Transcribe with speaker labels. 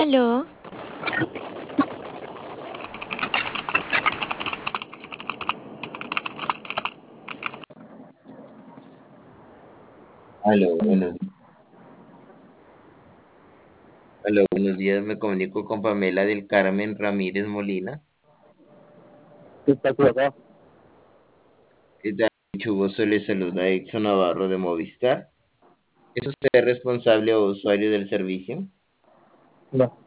Speaker 1: Aló,
Speaker 2: Aló, buenos días. Me comunico con Pamela del Carmen Ramírez Molina.
Speaker 3: Sí, está equivocado.
Speaker 2: ¿Qué tal? Mucho gusto, le saluda Exxon Navarro de Movistar. ¿Es usted responsable o usuario del servicio?
Speaker 3: No,